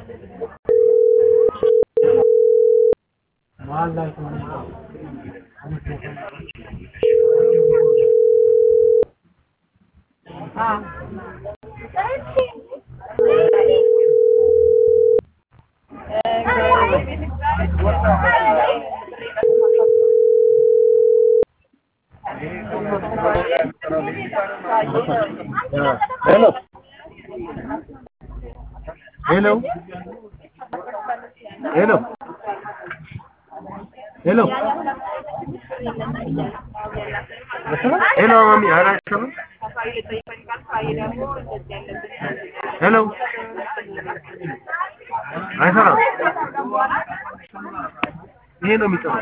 Hello. Hello. Hello. Hello. Hello, mami. Ara sama. Hello. አይሰራም። ይሄ ነው የሚጠፋው።